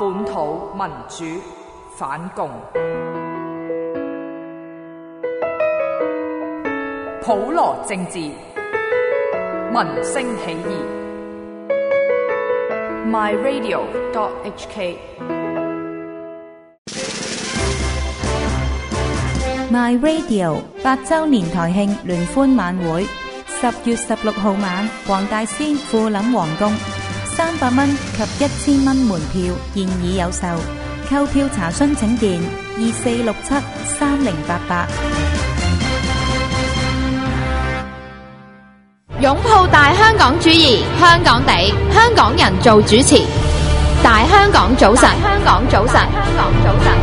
本土民主反共，普羅政治，民聲起義。myradio.hk My Radio 8周年台慶聯歡晚會，10月16號晚，黃大仙富林皇宮，300蚊及1000蚊門票現已有售，購票查詢請電24673088。 擁抱大香港主義，香港地，香港人做主持。大香港早晨，香港早晨，香港早晨。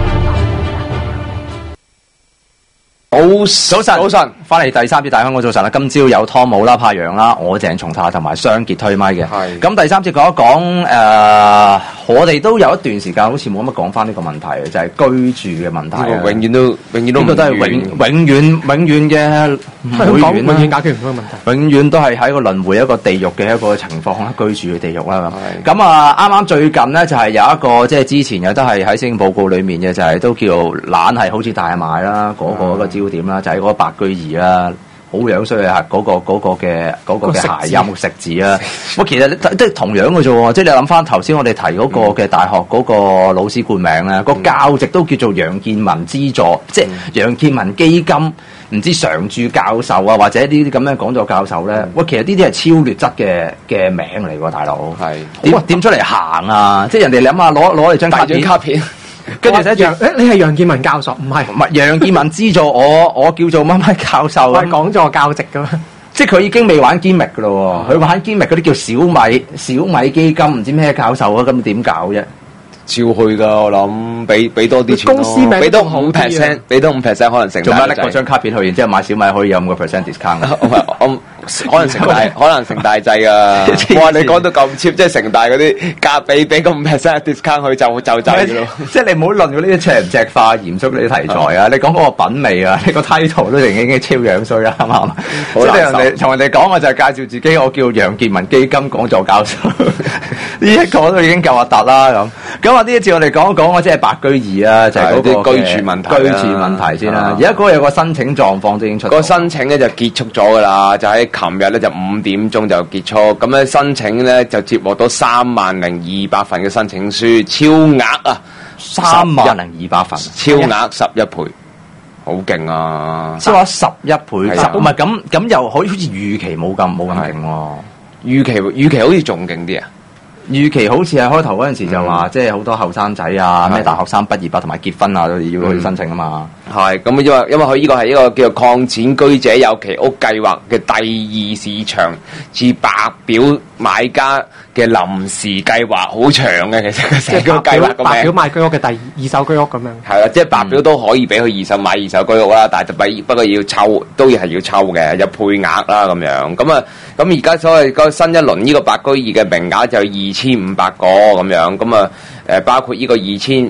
早晨，翻嚟第3節大香港早晨啦。今朝有湯姆啦、柏陽啦、我鄭松泰同埋雙傑推咪嘅。係。咁第3節講一講我哋都有一段時間好似冇乜講翻呢個問題嘅，就係、是、居住嘅問題。永遠都呢個都係永遠嘅永遠解決唔到嘅問題。永遠都係喺個輪迴一個地獄嘅一個情況啦，居住嘅地獄啦咁。咁啊，啱啱最近咧就係有一個即係之前有得係喺施政報告裡面嘅，就係、是、都叫懶係好似大賣啦，嗰、那個一個焦點啦，就係、是、嗰個白居易啦。好樣衰啊！嗰個嘅諧音食字啊！喂，其實即係同樣嘅啫喎，即係你諗翻頭先我哋提嗰個嘅大學嗰個老師冠名咧，個教席都叫做楊建文資助，即係楊建文基金，唔知常駐教授啊，或者呢啲咁樣講座教授咧。喂，其實呢啲係超劣質嘅名嚟喎，大佬。係點出嚟行啊？即係人哋諗下攞嚟張卡片。跟住寫住， 你係楊建文教授？唔係楊建文資助我叫做乜乜教授。 我係講座教席噶嘛， 即係佢已經未玩堅密噶咯喎，佢玩堅密嗰啲叫小米基金，唔知咩教授啊，咁點搞啫？ 照去噶，我諗俾多啲錢咯， 公司名俾多5%，俾多5%可能成。 做乜拎嗰張卡片去，然之後買小米可以有5% discount？ 可能成大劑啊！哇，你講到咁 cheap， 即係成大嗰啲價俾個5% discount 佢就走咯。 即係你唔好論嗰啲赤唔赤化、嚴肅嗰啲題材啊！你講嗰個品味啊，你個 title 都已經超樣衰啦，啱唔啱？即係人哋同人哋講，我就係介紹自己，我叫楊建文基金講座教授。呢一個都已經夠核突啦咁。咁啊，呢一次我哋講一講即係白居易啊，就係嗰個居住問題先啦。而家嗰個有個申請狀況都已經出，個申請咧就結束咗噶啦，就喺琴日咧就5點鐘就結束。咁咧申請咧就接獲到30200份嘅申請書，超額啊，30200份，超額11倍，好勁啊！ 超額11倍，唔係咁又好似預期冇咁勁喎。 預期好似仲勁啲啊！ 預期好似係開頭嗰陣時就話，即係好多後生仔啊，咩大學生畢業啊，同埋結婚啊，都要去申請啊嘛。 係咁，因為佢呢個係一個叫做擴展居者有其屋計劃嘅第2市場至白表買家嘅臨時計劃，好長嘅其實成個計劃個名。 白表賣居屋嘅第二手居屋咁樣。係啦，即係白表都可以俾佢買二手居屋啦，但係不過要抽，都係要抽嘅，有配額啦咁樣。咁而家所謂個新一輪呢個白居易嘅名額就2500個咁樣，包括呢個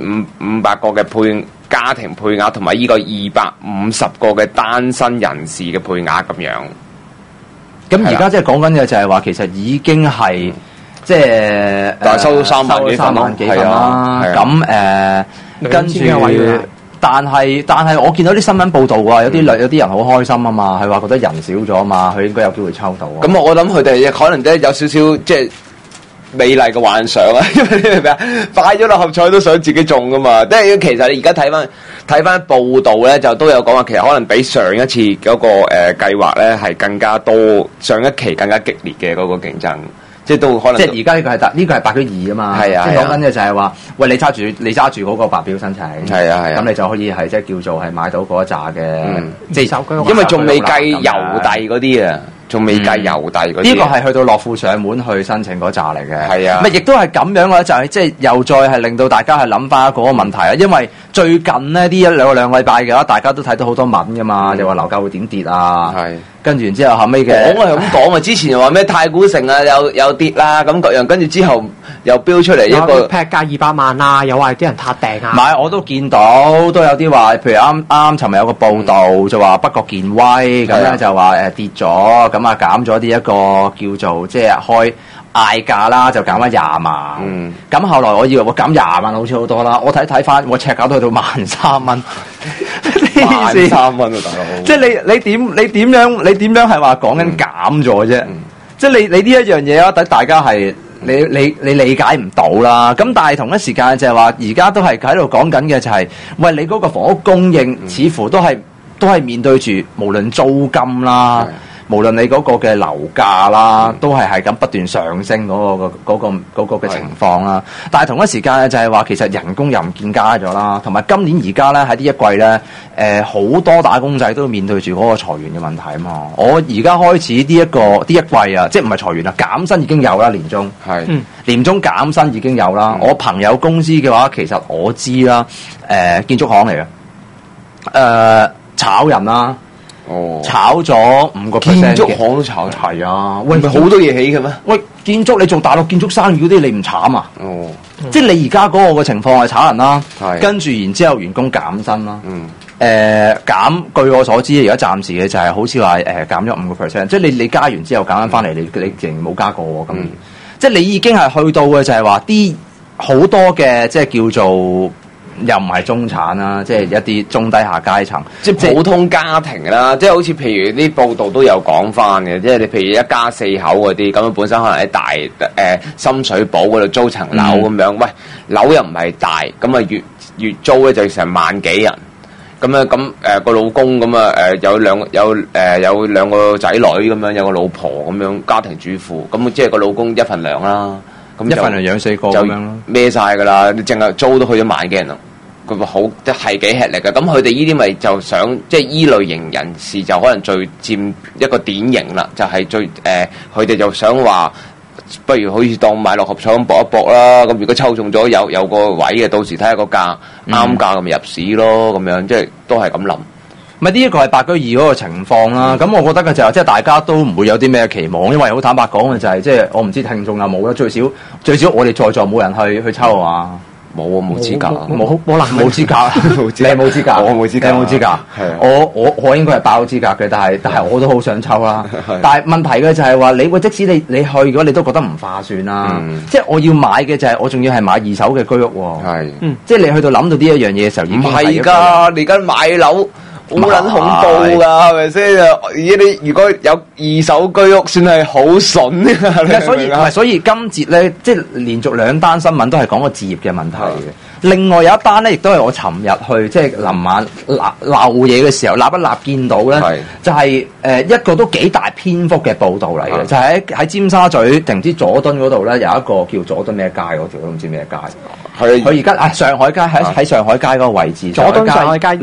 2500個嘅家庭配額，同埋呢個250個嘅單身人士嘅配額咁樣。 咁而家即係講緊嘅就係話，其實已經係即係但係收到3萬幾份啦。咁跟住，但係我見到啲新聞報道啊，有啲人好開心啊嘛，係話覺得人少咗啊嘛，佢應該有機會抽到。 咁我諗佢哋可能都有少少即係美麗嘅幻想啊，因為你明唔明啊？擺咗六合彩都想自己中噶嘛，即係其實你而家睇翻報道咧，就都有講話，其實可能比上一次嗰個計劃咧係更加多，上一期更加激烈嘅嗰個競爭，即係都可能。即係而家呢個係白居易啊嘛，係啊，即係講緊嘅就係話，喂，你揸住嗰個白表申請，係啊，咁你就可以係即係叫做係買到嗰一紮嘅，即係因為仲未計郵遞嗰啲啊。仲未計郵遞嗰啲，呢個係去到樂富上門去申請嗰扎嚟嘅。係啊，咪亦都係咁樣嘅，就係即係又再係令到大家係諗翻嗰個問題啊。因為最近呢呢兩個禮拜嘅話，大家都睇到好多文噶嘛，又話樓價會點跌啊。係，跟住之後後尾嘅講係咁講啊，之前又話咩太古城啊有跌啦，咁各樣，跟住之後又飆出嚟一個劈價200萬啊，又話啲人撻訂啊。 唔係，我都見到都有啲話，譬如啱尋日有個報道就話北角健威咁咧就話跌咗。咁啊減咗啲一個叫做即係開嗌價啦，就減翻20萬。咁後來我以為我減20萬好似好多啦，我睇翻我尺價都去到13,000蚊。 13蚊啊，大佬！ 即係你點樣係話講緊減咗啫？即係你呢一樣嘢啊，大家係你理解唔到啦。咁但係同一時間就係話，而家都係喺度講緊嘅就係，喂，你嗰個房屋供應似乎都係面對住無論租金啦。無論你嗰個嘅樓價啦，都係咁不斷上升嗰個嘅情況啦。但係同一時間咧，就係話其實人工又唔見加咗啦，同埋今年而家咧喺呢一季咧，好多打工仔都面對住嗰個裁員嘅問題啊嘛。我而家開始呢一季啊，即係唔係裁員啊，減薪已經有啦，年中年中減薪已經有啦。我朋友公司嘅話，其實我知啦，建築行嚟嘅，炒人啦。炒咗5%， 建築行都炒， 係啊！喂， 唔係好多嘢起嘅咩？ 喂，建築你做大陸建築生意嗰啲，你唔慘啊？即係你而家嗰個嘅情況係炒人啦，跟住然之後員工減薪啦。減，據我所知，而家暫時嘅就係好似話減咗5%，即係你加完之後減翻翻嚟，你仍冇加過喎。咁即係你已經係去到嘅就係話啲好多嘅即係叫做。又唔係中產啦，即係一啲中低下階層， 即係普通家庭啦，即係好似譬如啲報道都有講翻嘅，即係你譬如一家4口嗰啲，咁樣本身可能喺大深水埗嗰度租層樓咁樣，喂，樓又唔係大，咁啊月租咧就成萬幾人，咁啊咁個老公咁啊有兩個仔女咁樣，有個老婆咁樣家庭主婦，咁即係個老公1份糧啦，咁 1份糧養4個咁樣咯， 孭晒㗎啦，你淨係租都去咗萬幾人啦。佢好即係幾吃力嘅，咁佢哋呢啲咪就想即係依類型人士就可能最佔一個典型啦，就係最佢哋就想話，不如好似當買六合彩咁搏一搏啦，咁如果抽中咗有個位嘅，到時睇下個價啱價咁咪入市咯，咁樣即係都係咁諗。 咪呢一個係白居二嗰個情況啦，咁我覺得嘅就係即係大家都唔會有啲咩期望，因為好坦白講嘅就係即係我唔知聽眾有冇啦，最少我哋在座冇人去抽啊。 冇啊，冇資格， 冇資格，你係冇資格， 我冇資格， 你冇資格，我應該係爆資格嘅，但係我都好想抽啦。但係問題嘅就係話，即使你去，如果你都覺得唔划算啦，即係我要買嘅就係我仲要係買2手嘅居屋喎，即係你去到諗到呢一樣嘢嘅時候已經係㗎，你而家買樓。好撚恐怖㗎，係咪先？而你如果有2手居屋，算係好筍嘅。 所以今節咧，即係連續2單新聞都係講個置業嘅問題嘅。另外有一單咧，亦都係我尋日去即係臨晚漏嘢嘅時候，立一立見到咧，就係一個都幾大篇幅嘅報導嚟嘅，就係喺尖沙咀定唔知佐敦嗰度咧，有一個叫佐敦咩街嗰條都唔知咩街。佢而家上海街喺上海街嗰個位置， 佐敦上海街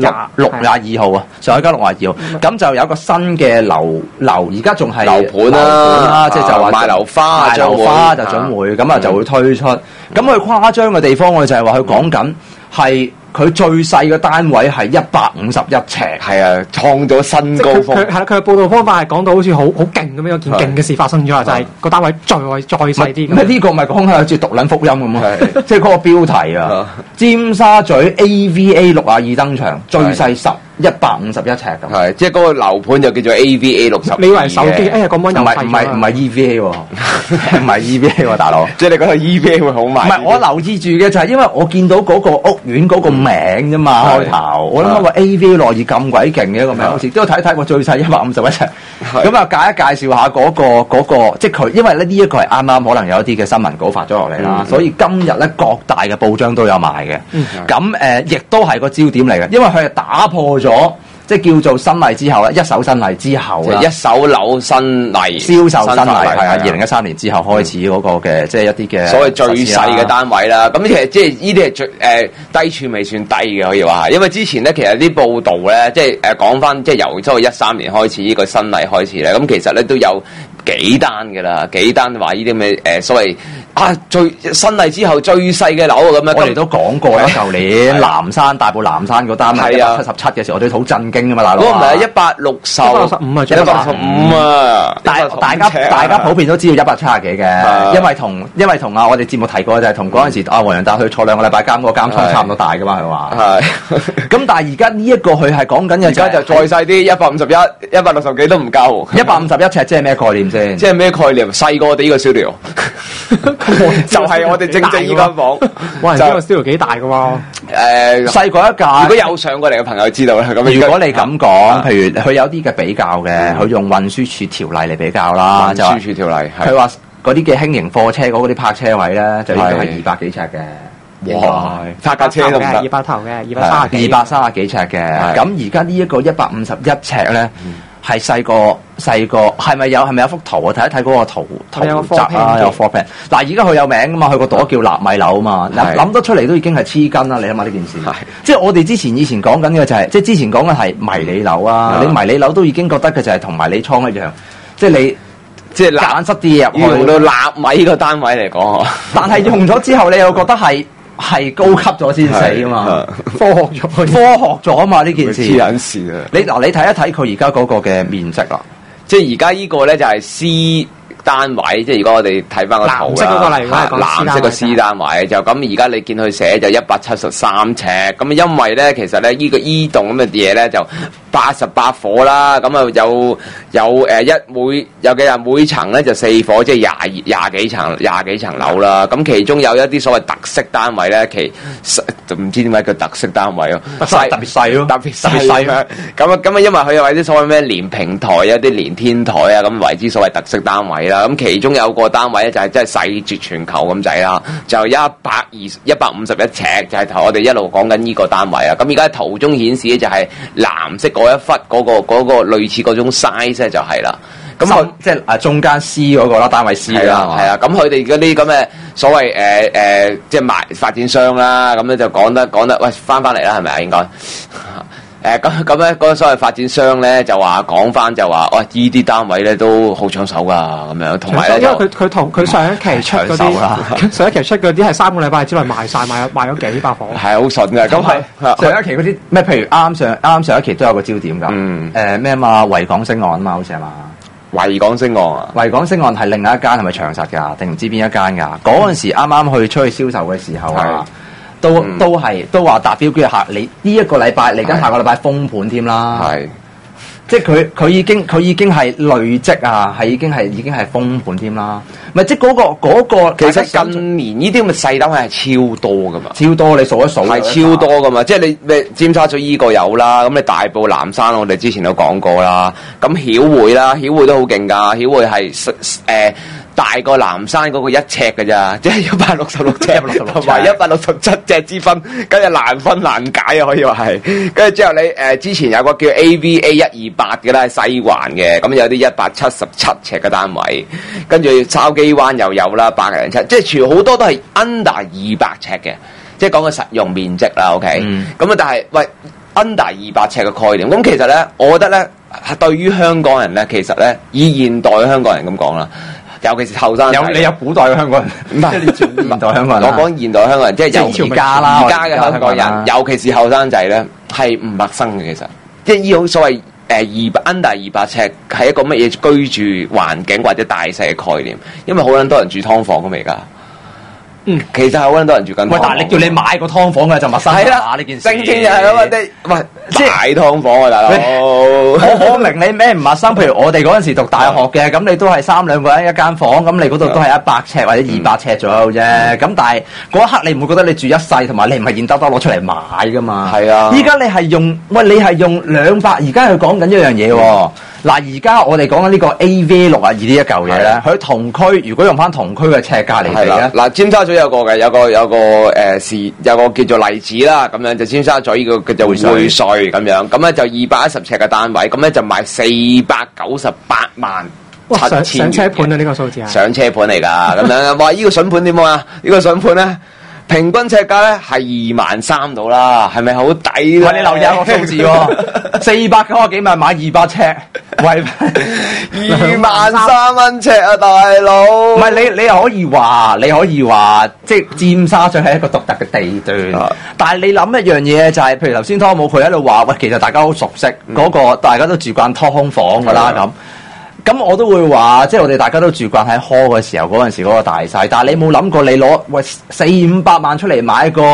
62號啊，上海街62號。咁就有一個新嘅樓，而家仲係樓盤啦， 即係就話賣樓花就準會咁啊，就會推出。咁佢誇張嘅地方，我就係話佢講緊係佢最細嘅單位係151尺， 係啊，創咗新高峰。 佢嘅報道方法係講到好似好勁咁樣，有件勁嘅事發生咗，就係個單位再細啲。 呢個咪講下好似讀撚福音咁啊！即係嗰個標題啊，尖沙咀 AVA 62登場，最細151尺咁。 係，即係嗰個樓盤就叫做 AVA 60。 你以為手機個蚊又細？ 唔係 EVA 喎，唔係 EVA 喎，大佬。 即係你覺得 EVA 會好賣？ 唔係，我留意住嘅就係因為我見到嗰個屋苑嗰個名啫嘛，開頭我諗話 AVA 樂意咁鬼勁嘅一個名，好似都睇過最細151尺。咁啊，介紹下嗰個，即係佢，因為咧呢一個係啱啱可能有一啲嘅新聞稿發咗落嚟啦，所以今日咧各大嘅報章都有賣嘅。咁亦都係個焦點嚟嘅，因為佢係打破咗。即係叫做新例之後咧，一手新例之後啦， 一手樓新例銷售新例係啊，2013年之後開始嗰個嘅，即係一啲嘅所謂最細嘅單位啦。咁其實即係呢啲係最低處未算低嘅，可以話係。因為之前咧，其實啲報道咧，即係講翻，即係由13年開始呢個新例開始咧，咁其實咧都有幾單嘅啦，幾單話呢啲咩所謂最新例之後最細嘅樓咁樣。 我哋都講過啦，舊年大埔南山嗰單係177嘅時候，我哋好震驚經㗎嘛，大佬。 嗰個唔係165啊，165啊。 大家普遍都知道170幾嘅，因為同啊我哋節目提過就係同嗰陣時黃洋達去坐2個禮拜監，個監倉差唔多大㗎嘛，佢話。係。咁但係而家呢一個佢係講緊嘅，而家就再細啲，151、160幾都唔夠。 151尺即係咩概念先？ 即係咩概念？細過我哋呢個 studio，就係我哋正呢間房。 哇！呢個 studio 幾大㗎喎？ 細過一架。 如果有上過嚟嘅朋友知道啦。咁如果你咁講，譬如佢有啲嘅比較嘅，佢用運輸署條例嚟比較啦， 運輸署條例， 佢話嗰啲嘅輕型貨車嗰啲泊車位咧，就應該係200幾尺嘅。 哇！泊架車都唔得 ，200頭嘅，230幾尺嘅。咁而家呢一個151尺咧，係細個，係咪有幅圖啊？睇一睇嗰個圖集啊，有 floor plan。嗱，而家佢有名㗎嘛，佢個度叫納米樓啊嘛。諗得出嚟都已經係黐筋啦！你諗下呢件事，即係我哋以前講緊嘅就係，即係之前講嘅係迷你樓啊。你迷你樓都已經覺得佢就係同迷你倉一樣，即係你即係揀塞啲入去， 用到納米個單位嚟講， 但係用咗之後，你又覺得係高級咗先死啊嘛， 科學咗啊嘛呢件事。 黐撚線啊！ 你睇一睇佢而家嗰個嘅面積啦， 即係而家呢個咧就係 C 單位，即係如果我哋睇翻個圖啦，藍色個 C 單位就咁。而家你見佢寫就173尺，咁因為咧其實咧呢個依棟咁嘅嘢咧就88伙啦，咁啊有幾人每層咧就4伙，即係廿幾層樓啦。咁其中有一啲所謂特色單位咧，就唔知點解叫特色單位咯， 特別細咯， 特別細啊！咁啊，因為佢有啲所謂咩連平台啊、啲連天台啊，咁為之所謂特色單位啦。咁其中有個單位咧就係真係細絕全球咁滯啦，就151尺，就係我哋一路講緊呢個單位啊。咁而家圖中顯示咧就係藍色嗰一忽嗰個類似嗰種 size 咧就係啦。咁即係中間 C 嗰個啦，單位 C 啦， 係啊。咁佢哋嗰啲咁嘅所謂即係發展商啦，咁咧就講得，喂翻嚟啦，係咪啊？應該咁咧，嗰個所謂發展商咧就話講翻就話，喂呢啲單位咧都好搶手噶，咁樣同埋咧， 因為佢上一期出嗰啲，上一期出嗰啲係3個禮拜之內賣晒，賣咗幾百伙， 係好順嘅。咁係上一期嗰啲咩？譬如啱上一期都有個焦點㗎，咩嘛？維港星岸啊嘛，好似係嘛？ 維港星岸啊！ 維港星岸係另一間係咪長實㗎？定唔知邊一間㗎？嗰陣時啱啱去出去銷售嘅時候啊，都話達標，跟住你呢一個禮拜嚟緊下個禮拜封盤添啦。係，即係佢已經係累積啊，已經係封盤添啦。咪即係嗰個其實近年呢啲咁嘅細單位係超多噶嘛， 超多你數一數係超多噶嘛。即係你咩尖沙咀依個有啦，咁你大埔南山我哋之前都講過啦。咁曉匯啦，曉匯都好勁㗎，曉匯係大過南山嗰個1尺㗎咋，即係166尺同埋167尺之分，跟住難分難解啊，可以話係。跟住之後你之前有個叫 AVA 128嘅啦，喺西環嘅，咁有啲177尺嘅單位，跟住筲箕灣又有啦，100零尺，即係全好多都係 under 200尺嘅，即係講個實用面積啦。OK，咁但係喂 under 200尺嘅概念，咁其實咧，我覺得咧，對於香港人咧，其實咧，以現代香港人咁講啦。尤其是後生， 你有古代嘅香港人，唔係你現代香港人。 我講現代香港人，即係而家啦，而家嘅香港人，尤其是後生仔咧，係唔陌生嘅。其實，即係呢種所謂under 200尺係一個乜嘢居住環境或者大細嘅概念，因為好撚多人住劏房㗎嘛而家。其實係好撚多人住緊。喂， 但係你叫你買個劏房嘅就陌生啦，呢件事。 正正就係咁啊！即係大劏房啊，大佬。 我明你咩唔陌生？譬如我哋嗰陣時讀大學嘅，咁你都係3、2個人一間房，咁你嗰度都係100尺或者200尺左右啫。咁但係嗰一刻你唔會覺得你住一世，同埋你唔係現兜兜攞出嚟買噶嘛？係啊。依家你係用200，而家佢講緊一樣嘢喎。嗱，而家我哋講緊呢個 AV62呢一嚿嘢咧，佢同區如果用翻同區嘅尺價嚟計咧， 嗱，尖沙咀有個叫做例子啦，咁樣就尖沙咀呢個叫做匯萃咁樣，咁咧就210尺嘅單位，咁咧就賣498萬7千元。 上車盤啊！呢個數字係上車盤嚟㗎，咁樣話呢個筍盤點啊？呢個筍盤咧平均尺價咧係23,000到啦，係咪好抵咧？ 喂，你留意下個數字喎，490幾萬買200尺，喂 ，23,000蚊尺啊，大佬！ 唔係你又可以話，即係尖沙咀係一個獨特嘅地段，但係你諗一樣嘢就係，譬如頭先湯姆佢喺度話，喂，其實大家好熟悉嗰個，大家都住慣劏房㗎啦咁。咁我都會話，即係我哋大家都住慣喺 hall 嘅時候嗰陣時嗰個大細，但係你冇諗過你攞喂400-500萬出嚟買個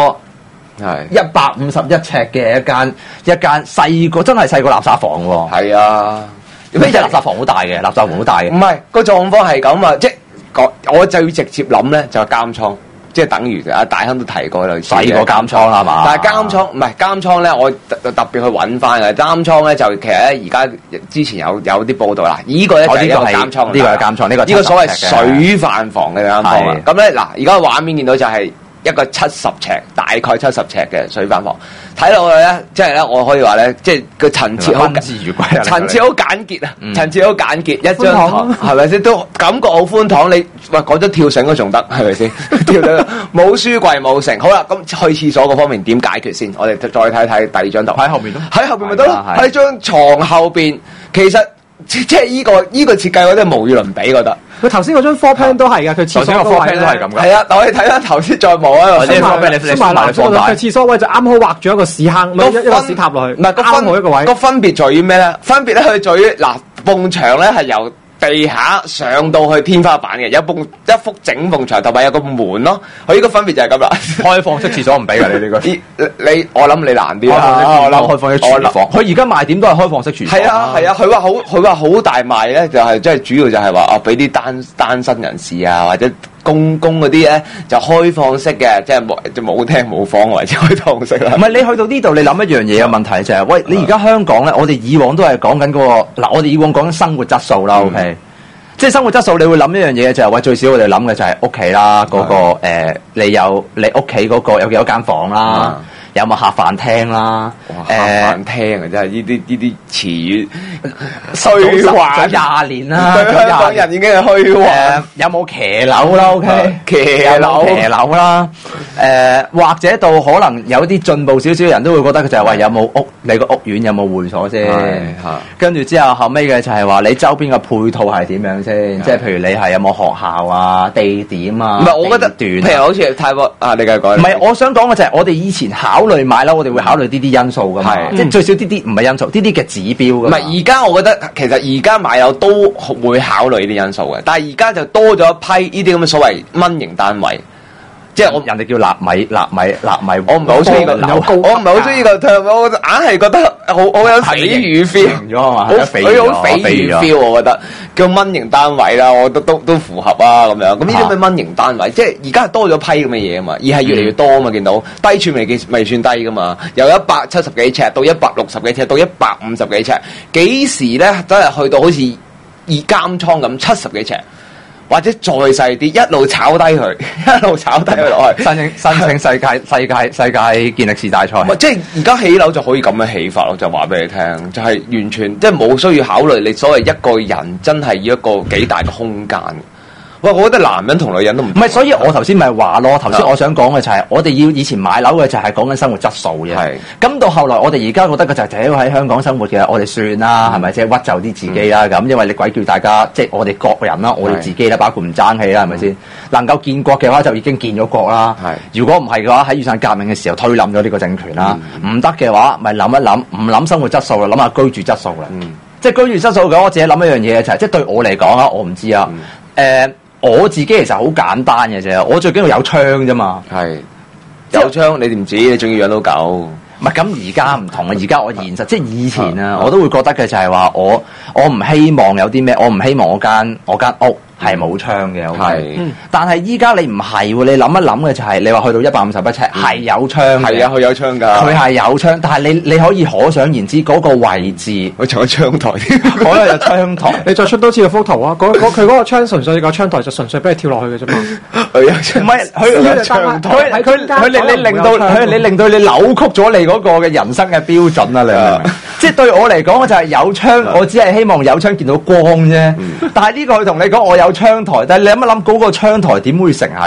151尺嘅一間細個，真係細個垃圾房喎。 係啊， 呢隻垃圾房好大嘅，垃圾房好大嘅。 唔係個狀況係咁啊，即係我就要直接諗咧，就係監倉。即係等於阿大亨都提過類似嘅細個監倉啦嘛， 但係監倉唔係監倉咧，我特別去揾翻嘅監倉咧，就其實咧而家之前有啲報道啦，呢個咧就係一個監倉， 呢個係監倉，呢個所謂水飯房嘅監倉。咁咧嗱，而家畫面見到就係一個70尺，大概70尺嘅水飯房，睇落去咧，即係咧，我可以話咧，即係個層次好簡潔啊，層次好簡潔，一張床係咪先都感覺好寬敞？你喂講咗跳繩都仲得，係咪先？跳繩冇書櫃冇成，好啦，咁去廁所嗰方面點解決先？我哋再睇睇第二張圖， 喺後面咯， 喺後邊咪得咯，喺張床後邊，其實即係依個設計，我真係無與倫比，覺得。 佢頭先嗰張 floor plan 都係嘅，佢廁所個 floor plan 都係咁嘅。 係啊，我哋睇翻頭先再冇啊， 或者 floor plan 你埋嚟放大。 佢廁所位就啱好畫咗一個屎坑，一個屎塔落去。 唔係啱好一個位。 個分別在於咩咧？分別咧佢在於嗱，埲牆咧係由地下上到去天花板嘅，有一幅整埲牆，同埋有個門咯。佢呢個分別就係咁啦。 開放式廁所唔俾㗎，你呢個。 我諗你難啲啦。 我諗開放式廚房。佢而家賣點都係開放式廚房。 係啊，佢話好大賣咧，就係即係主要就係話俾啲單身人士啊，或者公嗰啲咧就開放式嘅，即係冇廳冇房或者開放式啦。 唔係你去到呢度，你諗一樣嘢嘅問題就係，喂，你而家香港咧，我哋以往都係講緊嗰個嗱，我哋以往講緊生活質素啦，OK。即係生活質素，你會諗一樣嘢就係，喂，最少我哋諗嘅就係屋企啦，嗰個你屋企嗰個有幾多間房啦，有冇客飯廳啦？ 客飯廳啊，真係呢啲詞語虛幻咗20年啦， 對香港人已經係虛幻。 有冇騎樓啦？OK，騎樓啦。或者到可能有啲進步少少嘅人都會覺得佢就係話有冇你個屋苑有冇會所先。跟住之後後尾嘅就係話你周邊嘅配套係點樣先？即係譬如你係有冇學校啊、地點啊？唔係，我覺得譬如好似泰國啊，你繼續講。唔係，我想講嘅就係我哋以前考慮買樓，我哋會考慮呢啲因素噶嘛。即係最少啲唔係因素，呢啲嘅指標。唔係，而家我覺得其實而家買樓都會考慮呢啲因素嘅，但係而家就多咗一批呢啲咁嘅所謂蚊型單位。即係人哋叫納米，我唔係好中意個樓，我唔係好中意個 term，我硬係覺得好有匪魚 feel 咗啊嘛，好匪魚 feel， 我覺得叫蚊型單位啦，我覺得都符合啊咁樣。咁呢啲咩蚊型單位，即係而家係多咗批咁嘅嘢啊嘛，而係越嚟越多啊嘛，見到低處未算低噶嘛，由170幾尺到160幾尺到150幾尺，幾時咧真係去到好似監倉咁70幾尺？或者再細啲，一路炒低佢，一路炒低佢落去。申請世界健力士大賽。即係而家起樓就可以咁樣起法咯，就話俾你聽，就係完全即係冇需要考慮你所謂一個人真係要一個幾大嘅空間。喂，我覺得男人同女人都唔係，所以我頭先咪話咯。頭先我想講嘅就係，我哋要以前買樓嘅就係講緊生活質素嘅。係。咁到後來，我哋而家覺得嘅就係喺香港生活嘅，我哋算啦，係咪？即係屈就啲自己啦。咁因為你鬼叫大家，即係我哋各人啦，我哋自己啦，包括唔爭氣啦，係咪先？能夠建國嘅話，就已經建咗國啦。係。如果唔係嘅話，喺雨傘革命嘅時候推冧咗呢個政權啦。唔得嘅話，咪諗一諗，唔諗生活質素啦，諗下居住質素啦。即係居住質素嘅，我自己諗一樣嘢就係，即係對我嚟講啊，我唔知啊。我自己其實好簡單嘅啫，我最緊要有窗啫嘛。係有窗，你唔止，你仲要養到狗。唔係咁，而家唔同啊！而家我現實，即係以前啊，我都會覺得嘅就係話，我唔希望有啲咩，我唔希望我間屋係冇窗嘅。係，但係依家你唔係喎，你諗一諗嘅就係，你話去到151尺係有窗嘅。係啊，佢有窗㗎。佢係有窗，但係你可以可想而知嗰個位置，佢仲有窗台添。嗰度有窗台，你再出多次個幅圖啊！佢嗰個窗純粹個窗台就純粹俾你跳落去嘅啫嘛。佢有窗，唔係佢窗台，佢令到你扭曲咗你嗰個嘅人生嘅標準啊！你明唔明？即係對我嚟講，就係有窗，我只係希望有窗見到光啫。但係呢個佢同你講我有窗台，但係你諗一諗嗰個窗台點會成係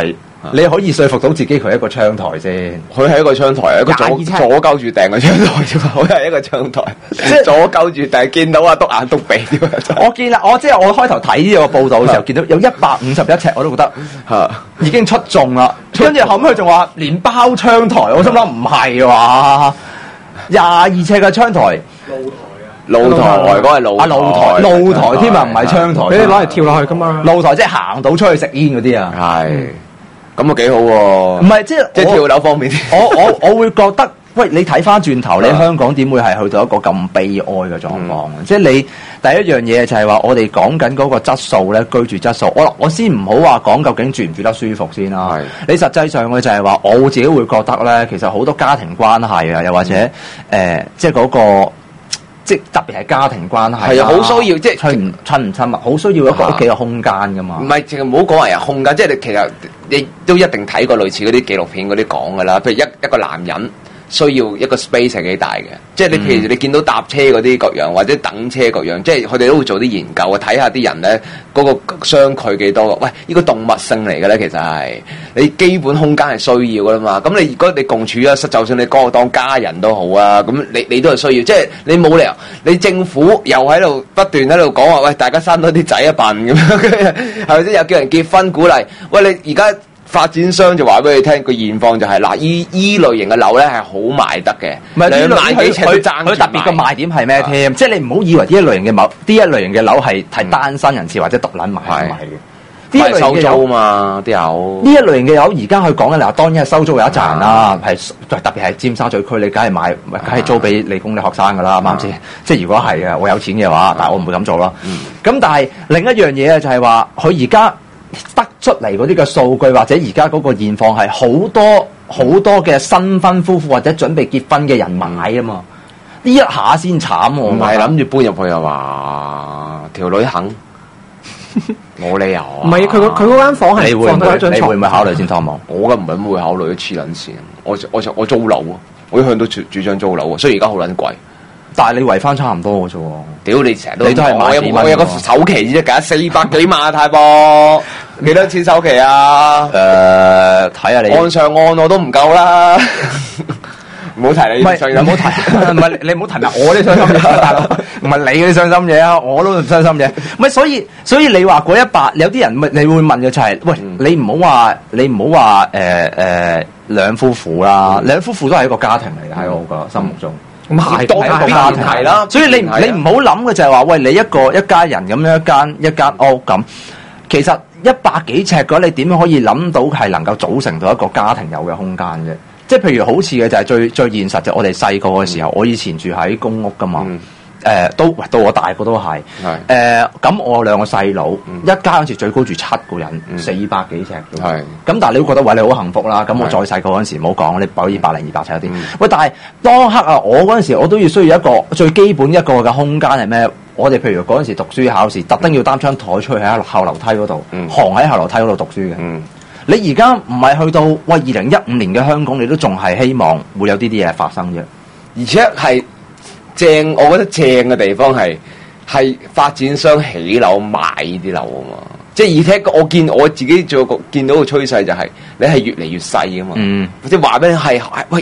你可以說服到自己佢係一個窗台先。 佢係一個窗台，一個左 22尺鳩住訂嘅窗台啫嘛，佢係一個窗台，左鳩住訂，見到啊篤眼篤鼻添。 我見啦，我開頭睇呢個報道嘅時候，見到有151尺，我都覺得已經出眾啦。跟住後尾佢仲話連包窗台，我心諗唔係話22尺嘅窗台。 露台嗰個係露台添啊，唔係窗台， 俾你攞嚟跳落去噶嘛。 露台即係行到出去食煙嗰啲啊。 係，咁啊幾好喎。唔係即係跳樓方面啲。 我會覺得，喂，你睇翻轉頭，你香港點會係去到一個咁悲哀嘅狀況？即係你第一樣嘢就係話，我哋講緊嗰個質素咧，居住質素。我先唔好話講究竟住唔住得舒服先啦。你實際上嘅就係話，我自己會覺得咧，其實好多家庭關係啊，又或者即係嗰個。即係特別係家庭關係，係啊，好需要即係親唔親密，好需要一個屋企嘅空間噶嘛。唔係淨係唔好講話空間，即係你其實你都一定睇過類似嗰啲紀錄片嗰啲講噶啦。譬如一個男人需要一個 space 係幾大嘅，即係你譬如你見到搭車嗰啲各樣或者等車各樣，即係佢哋都會做啲研究啊，睇下啲人咧嗰個相距幾多。喂，呢個動物性嚟嘅咧，其實係你基本空間係需要噶啦嘛。咁你如果你共處啊，就算你嗰個當家人都好啊，咁你都係需要。即係你冇理由，你政府又喺度不斷喺度講話，喂，大家生多啲仔一笨咁樣，係咪先？又叫人結婚鼓勵，喂，你而家。發展商就話俾你聽個現況就係嗱，依類型嘅樓咧係好賣得嘅， 唔係 2萬幾尺都爭住賣。 佢特別嘅賣點係咩添？即係你唔好以為呢一類型嘅樓係單身人士或者獨撚買嘅。呢一類型嘅收租嘛，啲樓呢一類型嘅樓而家佢講緊嗱，當然係收租有一賺啦，係特別係尖沙咀區，你梗係租俾理工嘅學生㗎啦，啱唔啱先？即係如果係嘅，我有錢嘅話，但係我唔會咁做啦。咁但係另一樣嘢就係話，佢而家得出嚟嗰啲嘅數據，或者而家嗰個現況係好多嘅新婚夫婦或者準備結婚嘅人買啊嘛，呢一下先慘喎。 唔係諗住搬入去啊嘛，條女肯，冇理由啊。 唔係佢嗰間房係放得一張床。 你會唔會考慮先湯網？ 我嘅唔係會考慮黐撚線，我租樓啊，我一向都主張租樓啊，所以而家好撚貴。 但係你圍翻差唔多嘅啫喎， 屌你成日都係我有個首期啫，計400幾萬啊，太波，幾多錢首期啊？ 睇下你按上按我都唔夠啦，唔好提你， 唔好提，唔係你唔好提埋我啲傷心嘢，大佬，唔係你啲傷心嘢啊，我都傷心嘢。唔係所以你話嗰100，有啲人你會問嘅就係，喂，你唔好話兩夫婦啦，兩夫婦都係一個家庭嚟嘅喺我個心目中。咁係當係一個家庭係啦， 所以你唔好諗嘅就係話，喂，你一家人咁樣一間屋咁，其實100幾尺嘅話，你點樣可以諗到係能夠組成到一個家庭有嘅空間啫？即係譬如好似嘅就係最現實就我哋細個嘅時候，我以前住喺公屋噶嘛。到我大個都係，咁我兩個細佬，一家嗰陣時最高住7個人，400幾尺，咁但係你都覺得喂，你好幸福啦。咁我再細個嗰陣時唔好講，你可以100零200尺一啲。喂，但係當刻啊，我嗰陣時我都要需要一個最基本一個嘅空間係咩？我哋譬如嗰陣時讀書考試，特登要擔張台出去喺後樓梯嗰度，行喺後樓梯嗰度讀書嘅。你而家唔係去到喂2015年嘅香港，你都仲係希望會有啲嘢發生啫， 而且係。正，我覺得正嘅地方係發展商起樓買呢啲樓啊嘛，即係而且我自己見到個趨勢就係你係越嚟越細啊嘛，即係話俾你係喂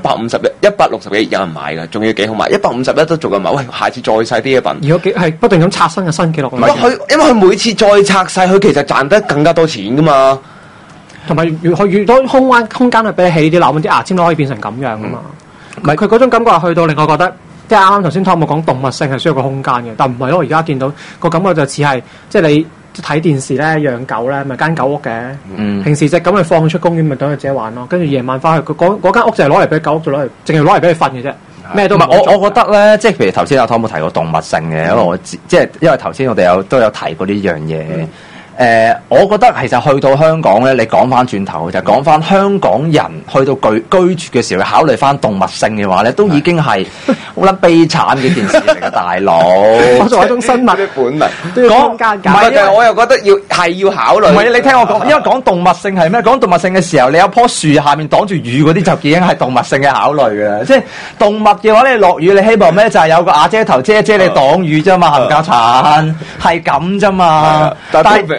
160幾有人買㗎，仲要幾好買151都仲有人買，喂下次再細啲一份。 如果係不斷咁拆新嘅新記錄， 因為佢每次再拆細，佢其實賺得更加多錢噶嘛， 同埋越多空間去俾你起啲樓，啲牙籤都可以變成咁樣噶嘛。唔係佢嗰種感覺係去到令我覺得。即係啱啱頭先湯姆講動物性係需要個空間嘅，但唔係咯。而家見到個感覺就似係即係你睇電視咧養狗咧，咪間狗屋嘅。平時隻咁你放佢出公園咪等佢自己玩咯，跟住夜晚翻去嗰間屋就係攞嚟俾狗屋，就攞嚟淨係攞嚟俾佢瞓嘅啫。咩都唔係。我覺得咧，即係譬如頭先阿湯姆提過動物性嘅，因為頭先我哋都有提過呢樣嘢。我覺得其實去到香港咧，你講翻轉頭就講翻香港人去到居住嘅時候，考慮翻動物性嘅話咧，都已經係好撚悲慘嘅件事嚟嘅，大佬。 我作為一種生物嘅本能， 講間隔。 唔係，我又覺得要考慮。 唔係，你聽我講，因為講動物性係咩？講動物性嘅時候，你有棵樹下面擋住雨嗰啲，就已經係動物性嘅考慮嘅。即係動物嘅話，你落雨，你希望咩？就係有個瓦遮頭遮你擋雨啫嘛，冚家鏟係咁啫嘛。但係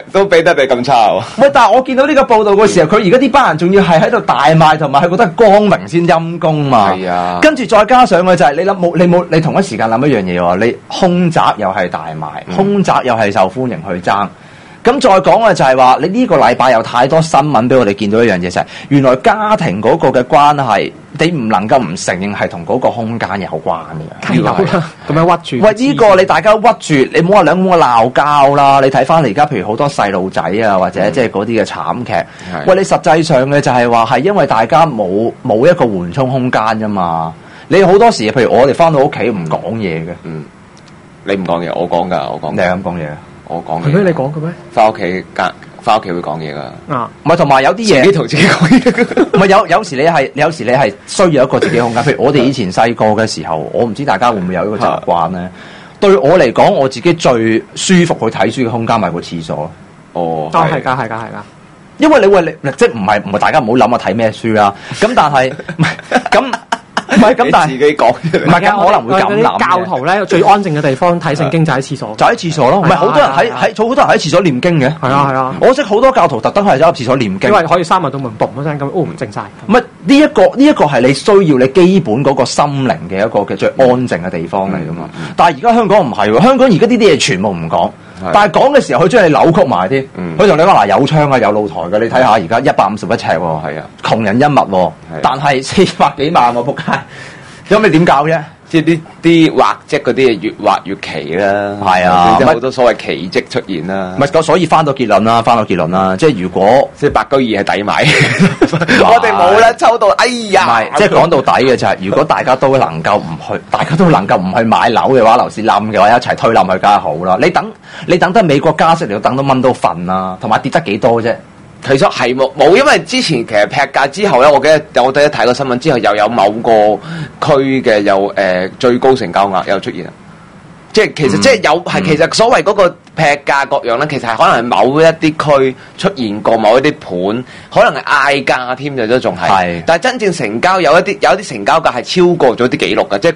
都俾得你咁差喎。 喂，但係我見到呢個報道嘅時候，佢而家啲班人仲要係喺度大賣，同埋係覺得光明先陰公嘛。 係啊， 跟住再加上嘅就係你諗你同一時間諗一樣嘢喎，你空宅又係大賣，空宅又係受歡迎去爭。咁再講嘅就係話，你呢個禮拜有太多新聞俾我哋見到一樣嘢，就係原來家庭嗰個嘅關係，你唔能夠唔承認係同嗰個空間有關嘅。 係啦，咁樣屈住。 喂，呢個你大家屈住，你唔好話兩個鬧交啦。你睇翻而家譬如好多細路仔啊，或者即係嗰啲嘅慘劇。喂，你實際上嘅就係話係因為大家冇一個緩衝空間啫嘛。你好多時譬如我哋翻到屋企唔講嘢嘅。 你唔講嘢，我講㗎，我講。 你係咁講嘢？我講嘅。 係咩？你講嘅咩？ 翻屋企會講嘢㗎。 啊，唔係同埋有啲嘢。 自己同自己講嘢。 唔係有時你係需要一個自己空間。譬如我哋以前細個嘅時候，我唔知大家會唔會有一個習慣咧？對我嚟講，我自己最舒服去睇書嘅空間咪個廁所。 哦， 係㗎。 因為你即係唔係大家唔好諗啊睇咩書啦。咁但係唔係咁，但係自己講， 唔係㗎，可能會咁諗。 教徒咧最安靜嘅地方睇聖經就喺廁所， 就喺廁所咯。唔係好多人好多人喺廁所念經嘅。 係啊。我識好多教徒特登係走入廁所念經， 因為可以閂埋道門，嘣一聲咁，唔靜晒。 唔係呢一個係你需要你基本嗰個心靈嘅一個嘅最安靜嘅地方嚟㗎嘛。但係而家香港唔係喎，香港而家呢啲嘢全部唔講。但係講嘅時候，佢將你扭曲埋啲。佢同你講嗱，有窗啊，有露台嘅，你睇下而家151尺喎，係啊，窮人一物喎，但係400幾萬喎，仆街，咁你點搞啫？ 即係啲畫則嗰啲嘢越畫越奇啦， 係啊， 好多所謂奇蹟出現啦。 唔係咁，所以翻到結論啦，即係如果即係白居易係抵買，我哋冇啦，抽到哎呀！ 唔係，即係講到底嘅就係，如果大家都能夠唔去買樓嘅話，樓市冧嘅話，一齊推冧佢梗係好啦。你等得美國加息，你要等到蚊都瞓啦，同埋跌得幾多啫？ 其實係冇，因為之前其實劈價之後咧，我記得我第一睇個新聞之後，又有某個區嘅最高成交額又出現啦。即係其實即係其實所謂嗰個劈價各樣咧，其實係可能係某一啲區出現過某一啲盤，可能係嗌價添就都仲係。但係真正成交有一啲成交價係超過咗啲紀錄嘅，即係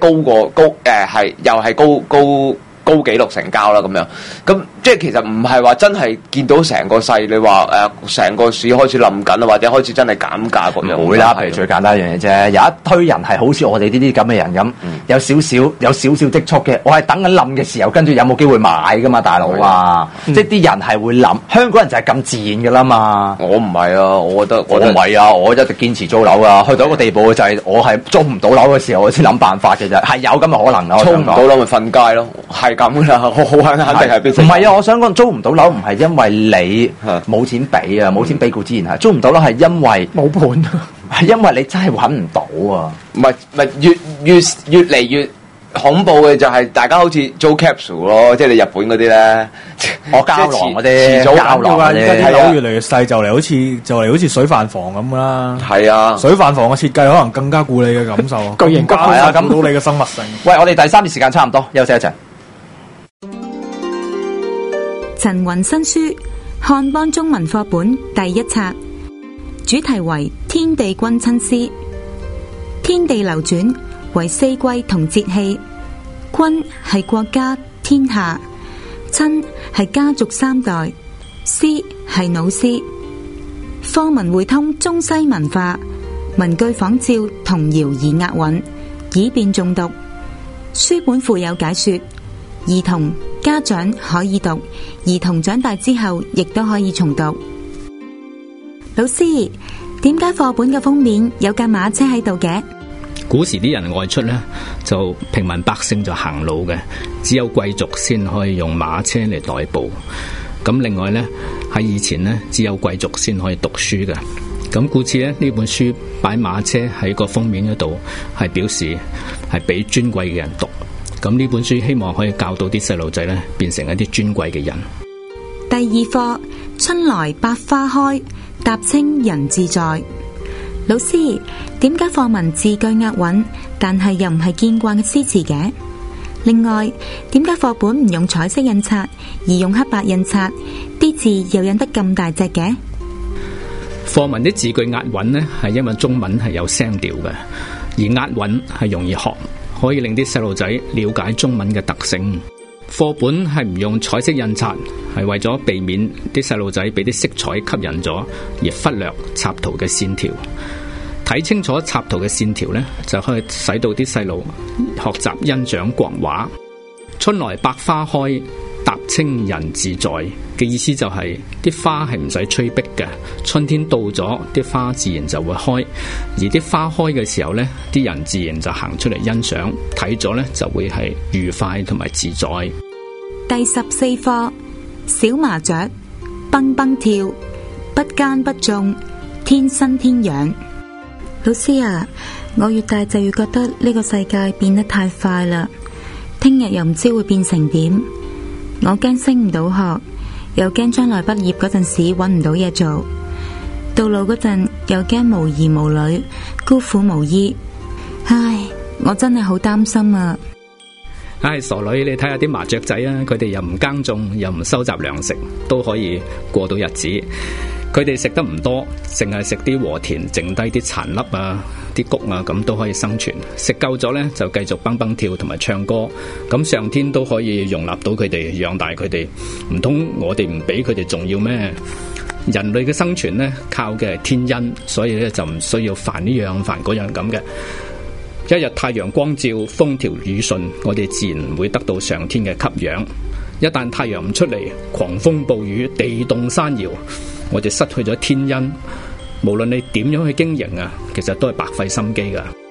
高紀錄成交啦咁樣，咁即係其實唔係話真係見到成個勢，你話成個市開始冧緊啦，或者開始真係減價咁樣。唔會啦，譬如最簡單一樣嘢啫，有一堆人係好似我哋呢啲咁嘅人咁，有少少積蓄嘅，我係等緊冧嘅時候，跟住有冇機會買噶嘛，大佬啊！即係啲人係會諗，香港人就係咁自然噶啦嘛。我唔係啊，我覺得我唔係啊，我一直堅持租樓啊，去到一個地步就係我係租唔到樓嘅時候，我先諗辦法嘅啫，係有咁嘅可能啊。租唔到樓咪瞓街咯，係咁啦，好肯定係必須。唔係啊，我想講租唔到樓唔係因為你冇錢俾啊，冇錢俾固之然係租唔到樓係因為冇盤，係因為你真係揾唔到啊。唔係越嚟越恐怖嘅就係大家好似租 capsule 咯，即係你日本嗰啲咧，我膠囊嗰啲，遲早膠囊嗰啲， 睇樓越嚟越細，就嚟好似水飯房咁啦。係啊，水飯房嘅設計可能更加顧你嘅感受，巨型骨係啊，感到你嘅生物性。 喂，我哋第3節時間差唔多，休息一陣。 陳雲新書漢邦中文課本第1冊，主題為天地君親師。天地流轉為4季同節氣，君係國家天下，親係家族3代，師係老師。課文匯通中西文化，文句仿照童謠而押韻，以便誦讀。書本附有解說，兒童家長可以讀，兒童長大之後亦都可以重讀。老師，點解課本嘅封面有架馬車喺度嘅？ 古時啲人外出呢，就平民百姓就行路嘅，只有貴族先可以用馬車嚟代步。咁另外呢，喺以前呢，只有貴族先可以讀書嘅。咁故此呢，呢本書擺馬車喺個封面嗰度，係表示係俾尊貴嘅人讀。咁呢本書希望可以教導啲細路仔呢，變成一啲尊貴嘅人。 第2課，春來百花開，踏青人自在。老師，點解課文字句押韻，但係又唔係見慣嘅詩詞嘅？另外，點解課本唔用彩色印刷，而用黑白印刷，啲字又印得咁大隻嘅？ 課文啲字句押韻呢，係因為中文係有聲調嘅，而押韻係容易學，可以令啲細路仔了解中文嘅特性。 課本係唔用彩色印刷，係為咗避免啲細路仔俾啲色彩吸引咗，而忽略插圖嘅線條。睇清楚插圖嘅線條呢，就可以使到啲細路學習欣賞國畫。春來百花開，踏青人自在嘅意思就係啲花係唔使催逼嘅，春天到咗，啲花自然就會開，而啲花開嘅時候呢，啲人自然就行出嚟欣賞，睇咗呢就會係愉快同埋自在。 第14課，小麻雀蹦蹦跳，不耕不種，天生天養。老師啊，我越大就越覺得呢個世界變得太快啦，聽日又唔知會變成點，我驚升唔到學，又驚將來畢業嗰陣時搵唔到嘢做，到老嗰陣又驚無兒無女，孤苦無依。唉，我真係好擔心啊！ 唉，傻女，你睇下啲麻雀仔啊，佢哋又唔耕種，又唔收集糧食，都可以過到日子。佢哋食得唔多，淨係食啲禾田剩低啲殘粒啊、啲穀啊，咁都可以生存。食夠咗呢，就繼續蹦蹦跳同埋唱歌。咁上天都可以容納到佢哋，養大佢哋。唔通我哋唔俾佢哋重要咩？人類嘅生存呢，靠嘅係天恩，所以呢就唔需要煩呢樣煩嗰樣咁嘅。一日太陽光照，風調雨順，我哋自然會得到上天嘅給養。一旦太陽唔出嚟，狂風暴雨，地動山搖，我哋失去咗天恩。無論你點樣去經營啊，其實都係白費心機噶。